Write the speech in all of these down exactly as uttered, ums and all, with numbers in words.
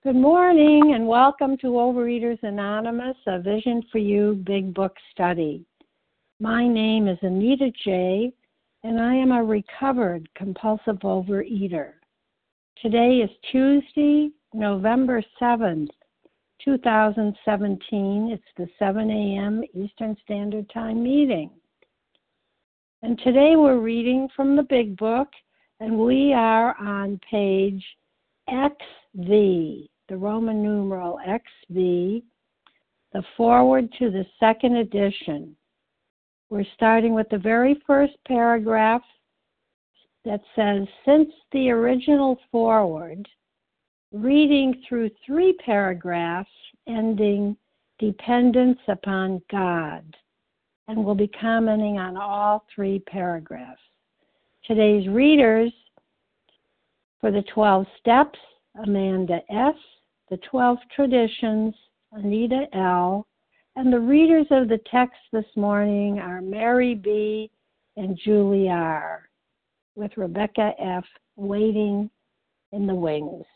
Good morning and welcome to Overeaters Anonymous, a Vision for You Big Book Study. My name is Anita J., and I am a recovered compulsive overeater. Today is Tuesday, November seventh, two thousand seventeen. It's the seven a.m. Eastern Standard Time meeting. And today we're reading from the Big Book, and we are on page X V. The Roman numeral X V, the foreword to the second edition. We're starting with the very first paragraph that says, since the original foreword, reading through three paragraphs ending dependence upon God, and we'll be commenting on all three paragraphs. Today's readers for the twelve steps, Amanda S., the twelve traditions, Anita L., and the readers of the text this morning are Mary B. and Julie R., with Rebecca F. waiting in the wings.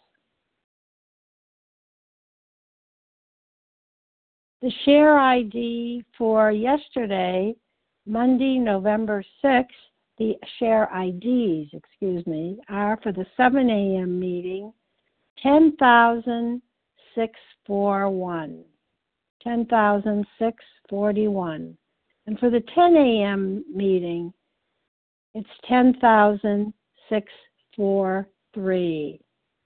The share I D for yesterday, Monday, November sixth, the share I Ds, excuse me, are for the seven a.m. meeting, ten thousand six hundred forty-one, ten thousand six hundred forty-one. And for the ten a.m. meeting, it's ten thousand six hundred forty-three.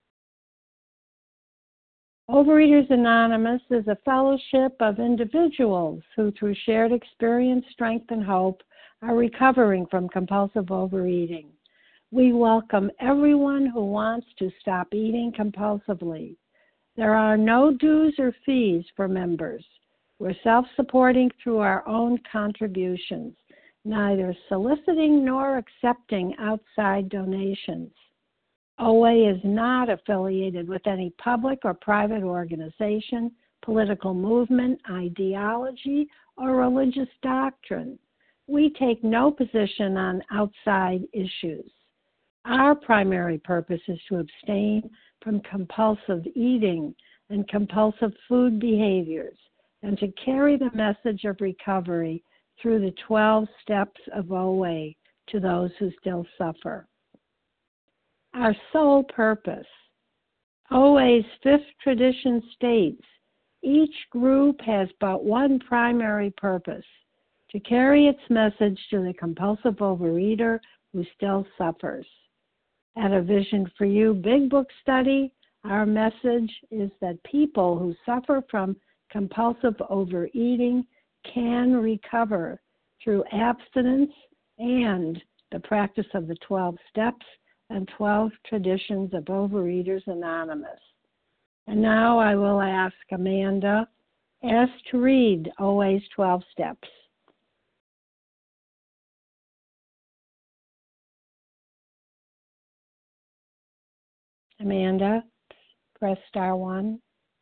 Overeaters Anonymous is a fellowship of individuals who, through shared experience, strength, and hope, are recovering from compulsive overeating. We welcome everyone who wants to stop eating compulsively. There are no dues or fees for members. We're self-supporting through our own contributions, neither soliciting nor accepting outside donations. O A is not affiliated with any public or private organization, political movement, ideology, or religious doctrine. We take no position on outside issues. Our primary purpose is to abstain from compulsive eating and compulsive food behaviors, and to carry the message of recovery through the twelve steps of O A to those who still suffer. Our sole purpose. O A's fifth tradition states, each group has but one primary purpose, to carry its message to the compulsive overeater who still suffers. At a Vision for You Big Book Study, our message is that people who suffer from compulsive overeating can recover through abstinence and the practice of the twelve steps and twelve traditions of Overeaters Anonymous. And now I will ask Amanda S. to read O A's twelve steps. Amanda, press star one.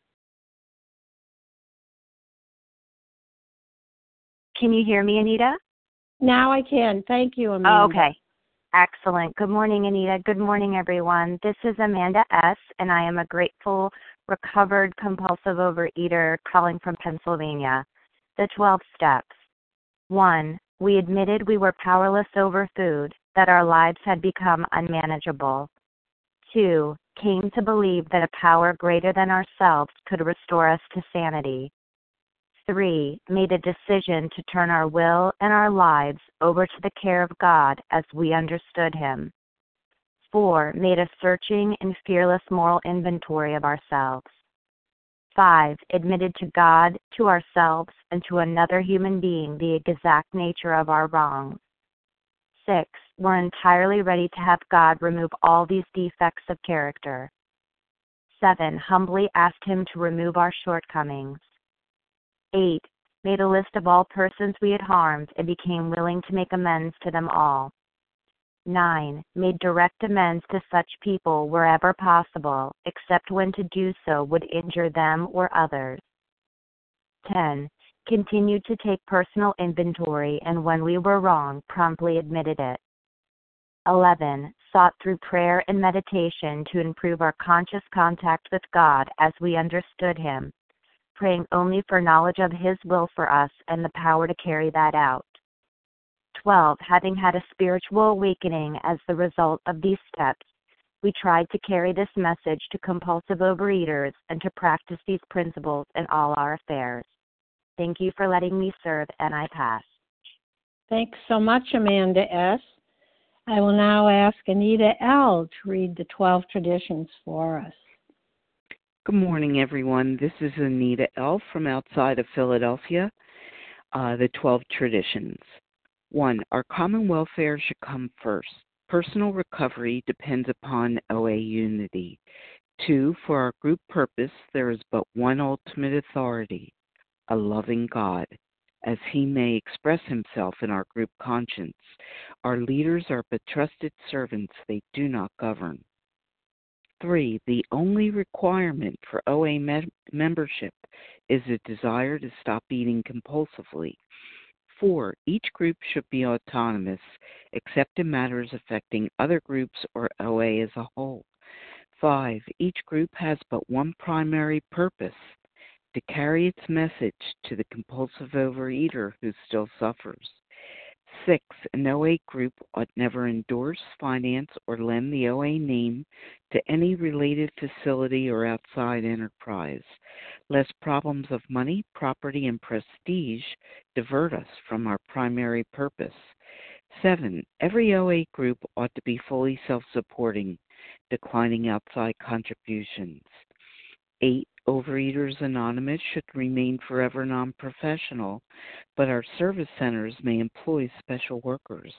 Can you hear me, Anita? Now I can. Thank you, Amanda. Oh, okay. Excellent. Good morning, Anita. Good morning, everyone. This is Amanda S., and I am a grateful, recovered, compulsive overeater calling from Pennsylvania. The twelve steps. One, we admitted we were powerless over food, that our lives had become unmanageable. Two, came to believe that a power greater than ourselves could restore us to sanity. Three, made a decision to turn our will and our lives over to the care of God as we understood Him. Four, made a searching and fearless moral inventory of ourselves. Five, admitted to God, to ourselves, and to another human being the exact nature of our wrongs. Six, we're entirely ready to have God remove all these defects of character. Seven, humbly asked Him to remove our shortcomings. Eight, made a list of all persons we had harmed and became willing to make amends to them all. Nine, made direct amends to such people wherever possible, except when to do so would injure them or others. Ten, continued to take personal inventory and when we were wrong, promptly admitted it. Eleven, sought through prayer and meditation to improve our conscious contact with God as we understood Him, praying only for knowledge of His will for us and the power to carry that out. twelve. Having had a spiritual awakening as the result of these steps, we tried to carry this message to compulsive overeaters and to practice these principles in all our affairs. Thank you for letting me serve, and I pass. Thanks so much, Amanda S. I will now ask Anita L. to read the twelve traditions for us. Good morning, everyone. This is Anita L. from outside of Philadelphia. Uh, the twelve traditions. One, our common welfare should come first. Personal recovery depends upon O A unity. Two, for our group purpose, there is but one ultimate authority, a loving God, as He may express Himself in our group conscience. Our leaders are but trusted servants, they do not govern. Three, the only requirement for O A me- membership is a desire to stop eating compulsively. Four, each group should be autonomous, except in matters affecting other groups or O A as a whole. Five, each group has but one primary purpose, to carry its message to the compulsive overeater who still suffers. Six, an O A group ought never endorse, finance, or lend the O A name to any related facility or outside enterprise, lest problems of money, property, and prestige divert us from our primary purpose. Seven, every O A group ought to be fully self-supporting, declining outside contributions. Eight, Overeaters Anonymous should remain forever non-professional, but our service centers may employ special workers.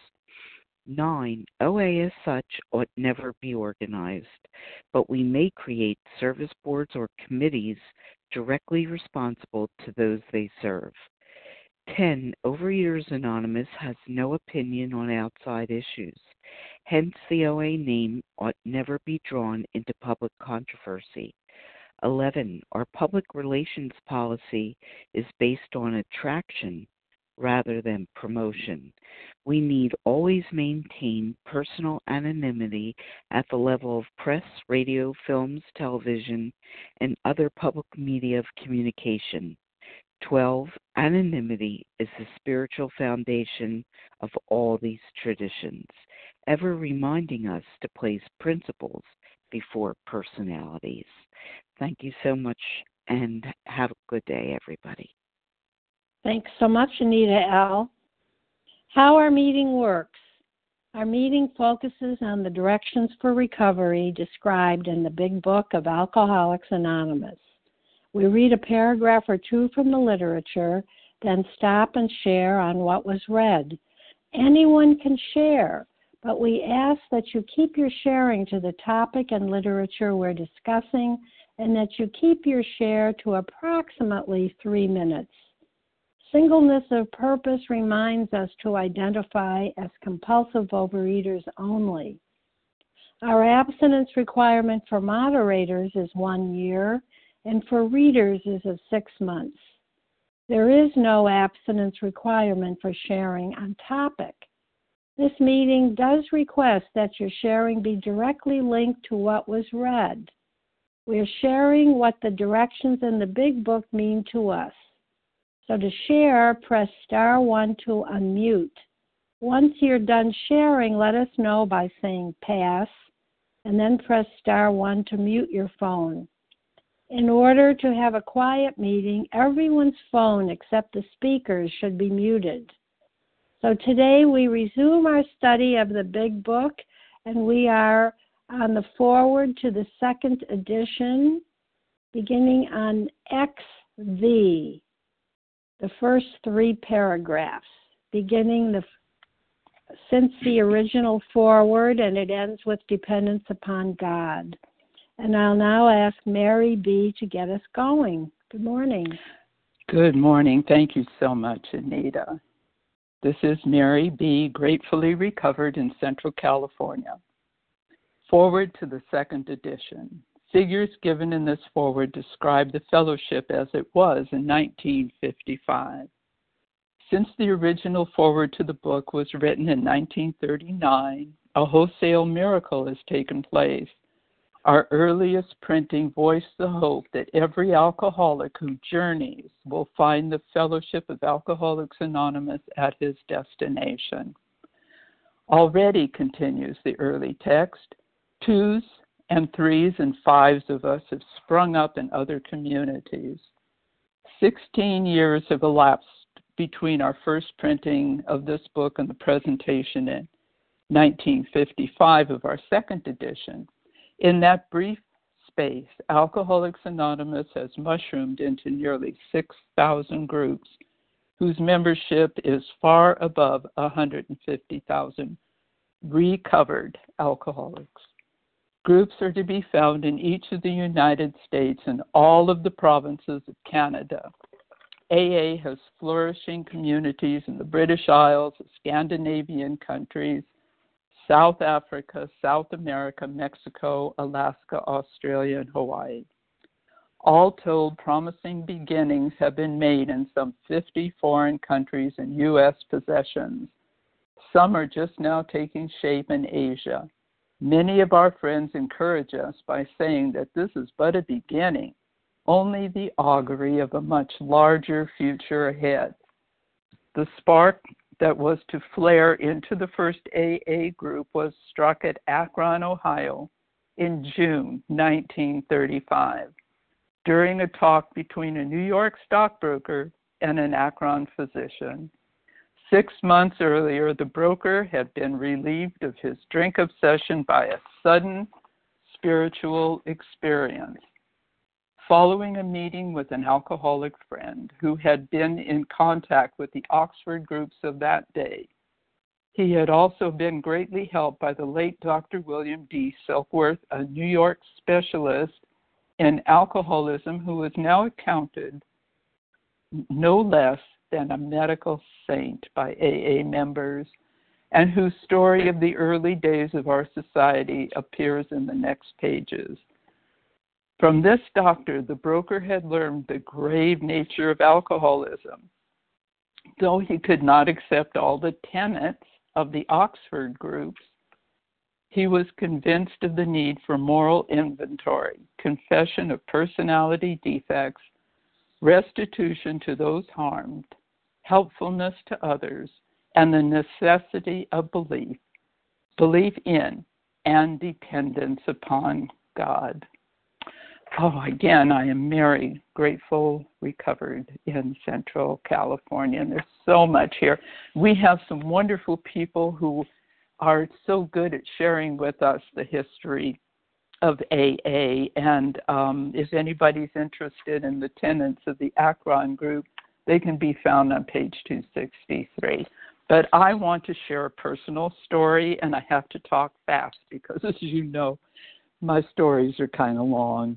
Nine, O A as such ought never be organized, but we may create service boards or committees directly responsible to those they serve. Ten, Overeaters Anonymous has no opinion on outside issues. Hence, the O A name ought never be drawn into public controversy. Eleven, our public relations policy is based on attraction rather than promotion. We need always maintain personal anonymity at the level of press, radio, films, television, and other public media of communication. Twelve, anonymity is the spiritual foundation of all these traditions, ever reminding us to place principles before personalities. Thank you so much, and have a good day, everybody. Thanks so much, Anita L. How our meeting works. Our meeting focuses on the directions for recovery described in the Big Book of Alcoholics Anonymous. We read a paragraph or two from the literature, then stop and share on what was read. Anyone can share, but we ask that you keep your sharing to the topic and literature we're discussing, and that you keep your share to approximately three minutes. Singleness of purpose reminds us to identify as compulsive overeaters only. Our abstinence requirement for moderators is one year, and for readers is of six months. There is no abstinence requirement for sharing on topic. This meeting does request that your sharing be directly linked to what was read. We are sharing what the directions in the Big Book mean to us. So to share, press star one to unmute. Once you're done sharing, let us know by saying pass, and then press star one to mute your phone. In order to have a quiet meeting, everyone's phone except the speakers should be muted. So today we resume our study of the Big Book, and we are on the forward to the second edition, beginning on X V, the first three paragraphs, beginning the since the original forward, and it ends with dependence upon God. And I'll now ask Mary B. to get us going. Good morning. Good morning. Thank you so much, Anita. This is Mary B., gratefully recovered in Central California. Forward to the second edition. Figures given in this forward describe the fellowship as it was in nineteen fifty-five. Since the original forward to the book was written in nineteen thirty-nine, a wholesale miracle has taken place. Our earliest printing voiced the hope that every alcoholic who journeys will find the fellowship of Alcoholics Anonymous at his destination. Already, continues the early text, twos and threes and fives of us have sprung up in other communities. Sixteen years have elapsed between our first printing of this book and the presentation in nineteen fifty-five of our second edition. In that brief space, Alcoholics Anonymous has mushroomed into nearly six thousand groups, whose membership is far above one hundred fifty thousand recovered alcoholics. Groups are to be found in each of the United States and all of the provinces of Canada. A A has flourishing communities in the British Isles, the Scandinavian countries, South Africa, South America, Mexico, Alaska, Australia, and Hawaii. All told, promising beginnings have been made in some fifty foreign countries and U S possessions. Some are just now taking shape in Asia. Many of our friends encourage us by saying that this is but a beginning, only the augury of a much larger future ahead. The spark that was to flare into the first A A group was struck at Akron, Ohio in June nineteen thirty-five during a talk between a New York stockbroker and an Akron physician. Six months earlier, the broker had been relieved of his drink obsession by a sudden spiritual experience. Following a meeting with an alcoholic friend who had been in contact with the Oxford groups of that day, he had also been greatly helped by the late Doctor William D. Silkworth, a New York specialist in alcoholism who is now accounted no less than a medical saint by A A members, and whose story of the early days of our society appears in the next pages. From this doctor, the broker had learned the grave nature of alcoholism. Though he could not accept all the tenets of the Oxford groups, he was convinced of the need for moral inventory, confession of personality defects, restitution to those harmed, helpfulness to others, and the necessity of belief, belief in and dependence upon God. Oh, again, I am Mary, grateful, recovered in Central California. And there's so much here. We have some wonderful people who are so good at sharing with us the history of A A. And um, if anybody's interested in the tenets of the Akron group, they can be found on page two sixty-three. But I want to share a personal story, and I have to talk fast because, as you know, my stories are kind of long.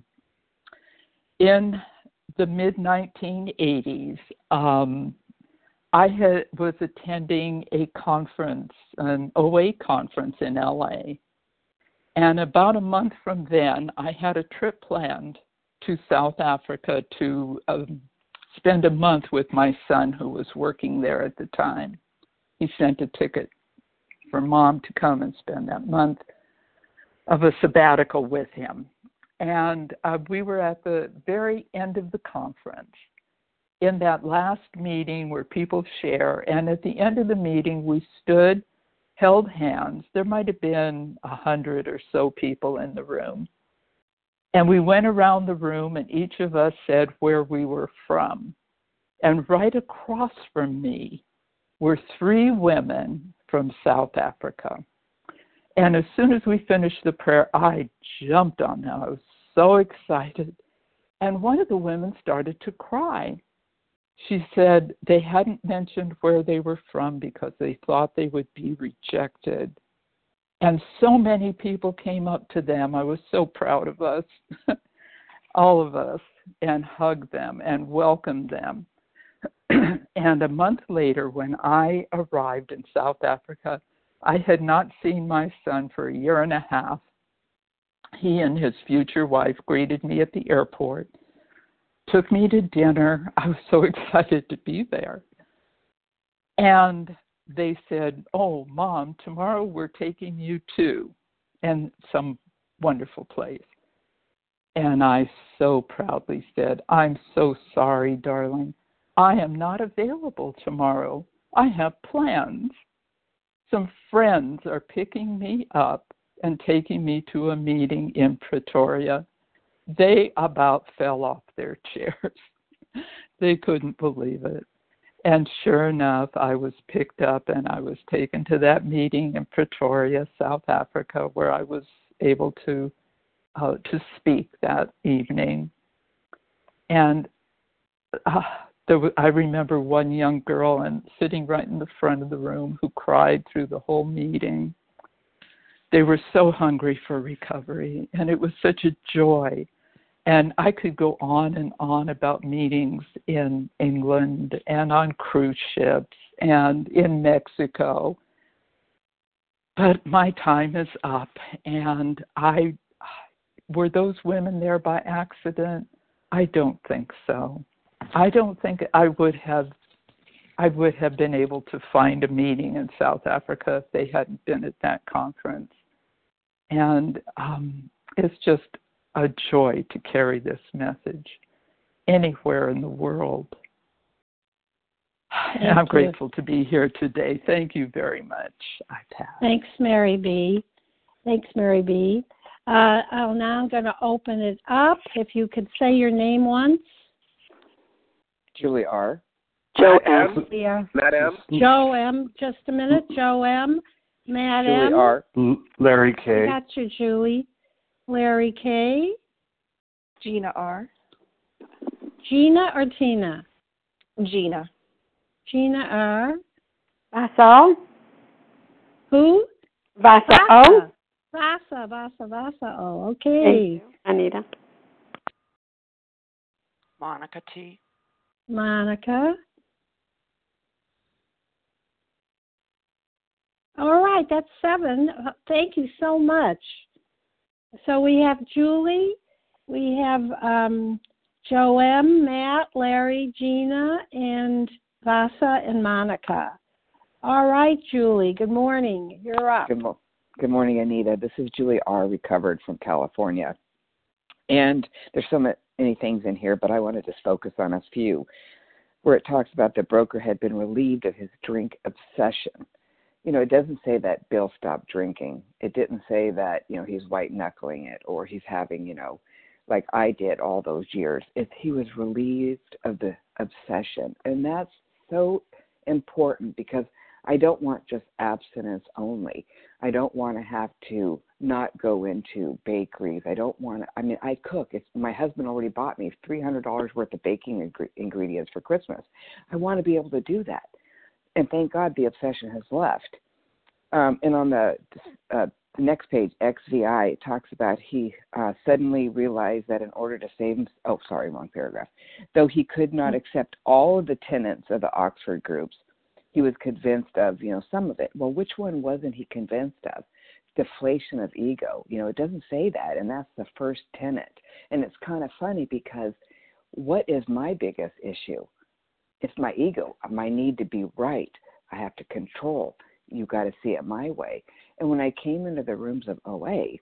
In the mid nineteen eighties, um, I had, was attending a conference, an O A conference in L A. And about a month from then, I had a trip planned to South Africa to um, spend a month with my son who was working there at the time. He sent a ticket for Mom to come and spend that month of a sabbatical with him. And uh, we were at the very end of the conference, in that last meeting where people share. And at the end of the meeting, we stood, held hands. There might have been a hundred or so people in the room. And we went around the room, and each of us said where we were from. And right across from me were three women from South Africa. And as soon as we finished the prayer, I jumped on them. I was so excited. And one of the women started to cry. She said they hadn't mentioned where they were from because they thought they would be rejected. And so many people came up to them. I was so proud of us, all of us, and hugged them and welcomed them. And a month later, when I arrived in South Africa, I had not seen my son for a year and a half. He and his future wife greeted me at the airport, took me to dinner. I was so excited to be there. And they said, "Oh, Mom, tomorrow we're taking you to," and some wonderful place. And I so proudly said, "I'm so sorry, darling. I am not available tomorrow. I have plans. Some friends are picking me up and taking me to a meeting in Pretoria." They about fell off their chairs. They couldn't believe it. And sure enough, I was picked up and I was taken to that meeting in Pretoria, South Africa, where I was able to uh, to speak that evening. And uh, there was, I remember one young girl and sitting right in the front of the room who cried through the whole meeting. They were so hungry for recovery, and it was such a joy. And I could go on and on about meetings in England and on cruise ships and in Mexico. But my time is up, and I were those women there by accident? I don't think so. I don't think I would have I would have been able to find a meeting in South Africa if they hadn't been at that conference. And um, it's just a joy to carry this message anywhere in the world. Thank and I'm you. grateful to be here today. Thank you very much. I pass. Thanks, Mary B. Thanks, Mary B. Uh, I'm now going to open it up. If you could say your name once. Julie R. Joe M. Yeah. Matt M. Joe M. Just a minute. Joe M. Matt Julie M. R. Larry K. Got you, Julie. Larry K. Gina R. Gina or Tina? Gina. Gina R. Vasa. Who? Vasa O. Vasa, Vasa, Vasa O. Okay. Anita. Monica T. Monica. All right, that's seven. Thank you so much. So we have Julie, we have um, Joe M., Matt, Larry, Gina, and Vasa and Monica. All right, Julie, good morning. You're up. Good, mo- good morning, Anita. This is Julie R., recovered from California. And there's so many things in here, but I want to just focus on a few, where it talks about the broker had been relieved of his drink obsession. You know, it doesn't say that Bill stopped drinking. It didn't say that, you know, he's white-knuckling it or he's having, you know, like I did all those years. It, he was relieved of the obsession. And that's so important because I don't want just abstinence only. I don't want to have to not go into bakeries. I don't want to, I mean, I cook. It's, my husband already bought me three hundred dollars worth of baking ing- ingredients for Christmas. I want to be able to do that. And thank God the obsession has left. Um, and on the, uh, the next page, X V I, it talks about he uh, suddenly realized that in order to save him, oh, sorry, wrong paragraph. Though he could not accept all of the tenets of the Oxford groups, he was convinced of, you know, some of it. Well, which one wasn't he convinced of? Deflation of ego. You know, it doesn't say that, and that's the first tenet. And it's kind of funny because what is my biggest issue? It's my ego, my need to be right. I have to control. You got to see it my way. And when I came into the rooms of O A,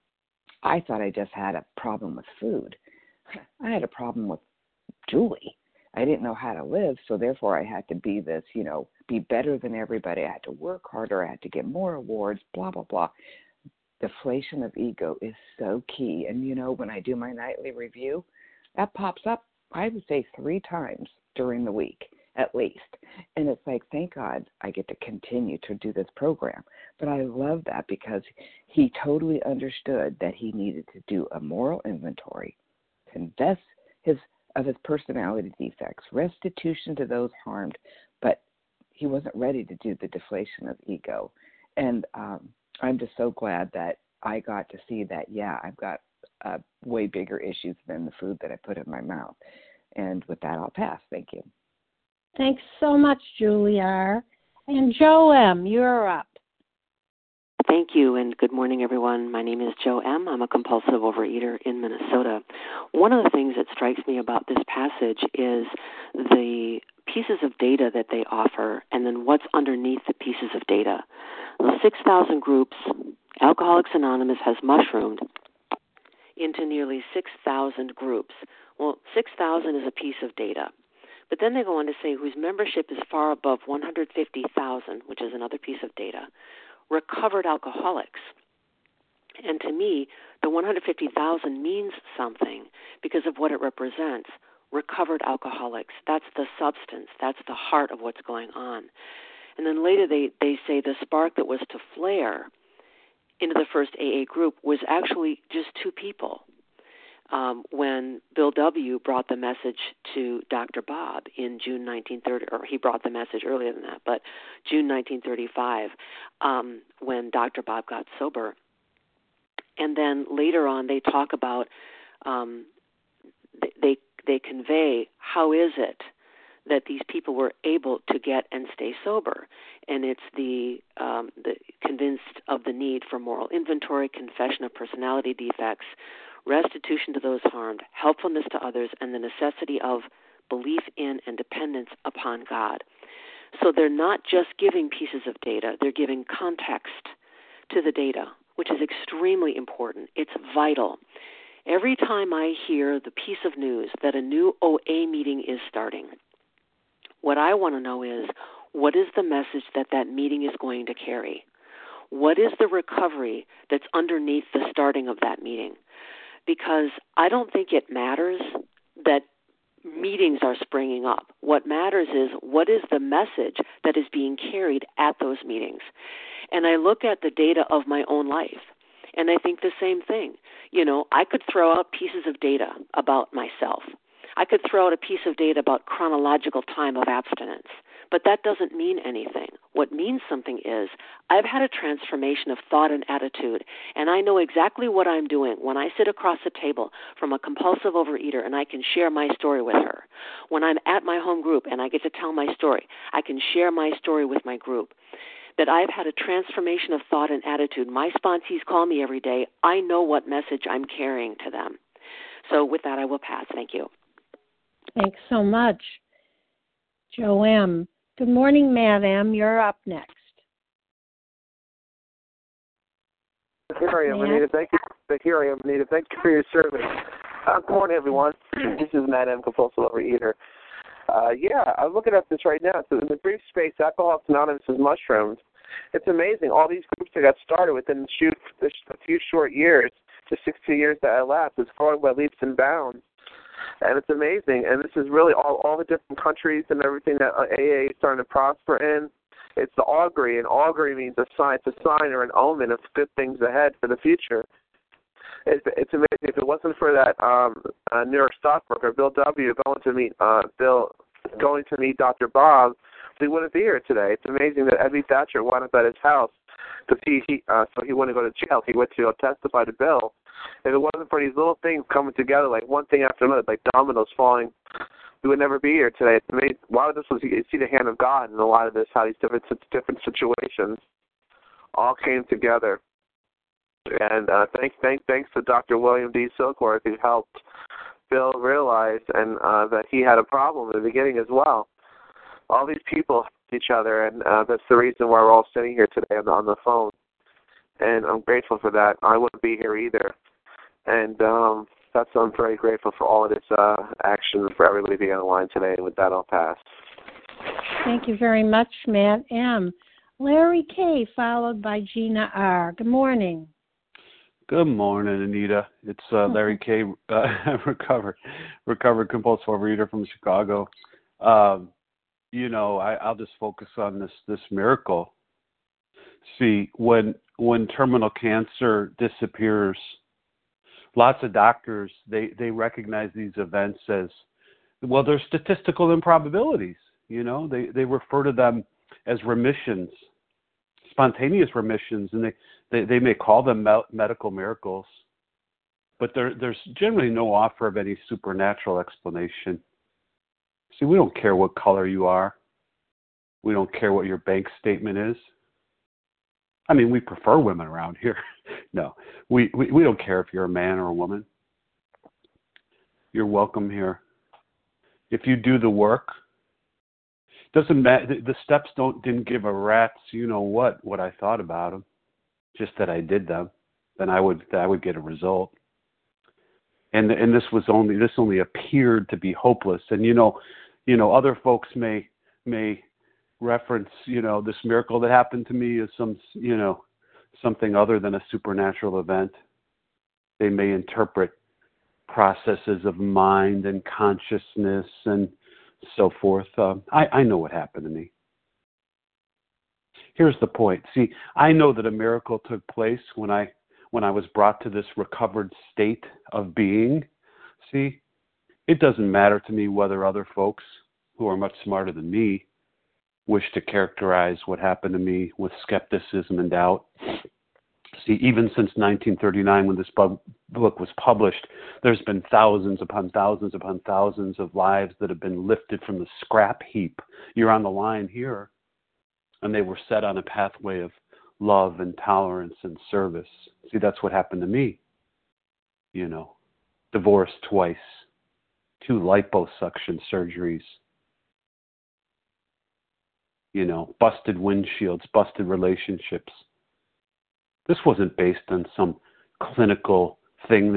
I thought I just had a problem with food. I had a problem with Julie. I didn't know how to live, so therefore I had to be this, you know, be better than everybody. I had to work harder. I had to get more awards, blah, blah, blah. Deflation of ego is so key. And, you know, when I do my nightly review, that pops up, I would say, three times during the week, at least. And it's like, thank God I get to continue to do this program. But I love that because he totally understood that he needed to do a moral inventory, confess his of his personality defects, restitution to those harmed, but he wasn't ready to do the deflation of ego. And um, I'm just so glad that I got to see that, yeah, I've got uh, way bigger issues than the food that I put in my mouth. And with that, I'll pass. Thank you. Thanks so much, Julie R. And Joe M., you're up. Thank you, and good morning, everyone. My name is Joe M. I'm a compulsive overeater in Minnesota. One of the things that strikes me about this passage is the pieces of data that they offer and then what's underneath the pieces of data. The six thousand groups, Alcoholics Anonymous has mushroomed into nearly six thousand groups. Well, six thousand is a piece of data. But then they go on to say whose membership is far above one hundred fifty thousand, which is another piece of data, recovered alcoholics. And to me, the one hundred fifty thousand means something because of what it represents. Recovered alcoholics. That's the substance. That's the heart of what's going on. And then later they, they say the spark that was to flare into the first A A group was actually just two people. Um, when Bill W. brought the message to Doctor Bob in June nineteen thirty, or he brought the message earlier than that, but June nineteen thirty-five, um, when Doctor Bob got sober. And then later on, they talk about, um, they they convey how is it that these people were able to get and stay sober, and it's the um, the convinced of the need for moral inventory, confession of personality defects, restitution to those harmed, helpfulness to others, and the necessity of belief in and dependence upon God. So they're not just giving pieces of data, they're giving context to the data, which is extremely important. It's vital. Every time I hear the piece of news that a new O A meeting is starting, what I want to know is, what is the message that that meeting is going to carry? What is the recovery that's underneath the starting of that meeting? Because I don't think it matters that meetings are springing up. What matters is what is the message that is being carried at those meetings. And I look at the data of my own life, and I think the same thing. You know, I could throw out pieces of data about myself. I could throw out a piece of data about chronological time of abstinence, but that doesn't mean anything. What means something is I've had a transformation of thought and attitude, and I know exactly what I'm doing when I sit across the table from a compulsive overeater and I can share my story with her. When I'm at my home group and I get to tell my story, I can share my story with my group. That I've had a transformation of thought and attitude. My sponsees call me every day. I know what message I'm carrying to them. So with that, I will pass. Thank you. Thanks so much. Joe M. Good morning, Madam. You're up next. Here I am, Anita. Thank you. Here I am, Anita. Thank you for your service. Uh, good morning, everyone. This is Matt M., compulsive overeater. Uh, yeah, I'm looking at this right now. So in the brief space, Alcoholics Anonymous is mushroomed. It's amazing. All these groups that got started within a few short years, the sixty years that elapsed, it's growing by leaps and bounds. And it's amazing. And this is really all, all the different countries and everything that A A is starting to prosper in. It's the augury, and augury means a sign. It's a sign or an omen of good things ahead for the future. It's, it's amazing. If it wasn't for that um, uh, New York stockbroker, Bill W., going to meet uh, Bill, going to meet Doctor Bob, we wouldn't be here today. It's amazing that Ebby Thatcher wound up at his house because he, he uh, so he wouldn't go to jail. He went to uh, testify to Bill. If it wasn't for these little things coming together, like one thing after another, like dominoes falling, we would never be here today. It's amazing. A lot of this was, you see the hand of God in a lot of this, how these different different situations all came together. And uh, thank, thank, thanks to Doctor William D. Silkworth, who helped Bill realize and uh, that he had a problem in the beginning as well. All these people helped each other, and uh, that's the reason why we're all sitting here today on the, on the phone. And I'm grateful for that. I wouldn't be here either. And um, that's I'm very grateful for all of this uh, action, for everybody being on the line today. And with that, I'll pass. Thank you very much, Matt M. Larry K., followed by Gina R. Good morning. Good morning, Anita. It's uh, Larry K., uh, recovered, recovered compulsive overeater from Chicago. Um, you know, I, I'll just focus on this this miracle. See, when when terminal cancer disappears, lots of doctors, they, they recognize these events as, well, they're statistical improbabilities. You know, they, they refer to them as remissions, spontaneous remissions, and they, they, they may call them me- medical miracles, but there, there's generally no offer of any supernatural explanation. See, we don't care what color you are. We don't care what your bank statement is. I mean, we prefer women around here. No, we, we, we don't care if you're a man or a woman. You're welcome here. If you do the work, Doesn't matter. The, the steps don't didn't give a rat's you know what what I thought about them. Just that I did them. Then I would I would get a result. And and this was only this only appeared to be hopeless. And you know, you know, other folks may may reference you know this miracle that happened to me as some you know something other than a supernatural event. They may interpret processes of mind and consciousness and so forth. Um, I, I know what happened to me. Here's the point. See, I know that a miracle took place when I when I was brought to this recovered state of being. See, it doesn't matter to me whether other folks who are much smarter than me wish to characterize what happened to me with skepticism and doubt. See, even since nineteen thirty-nine, when this book was published, there's been thousands upon thousands upon thousands of lives that have been lifted from the scrap heap. You're on the line here. And they were set on a pathway of love and tolerance and service. See, that's what happened to me. You know, divorced twice, two liposuction surgeries, you know, busted windshields, busted relationships. This wasn't based on some clinical thing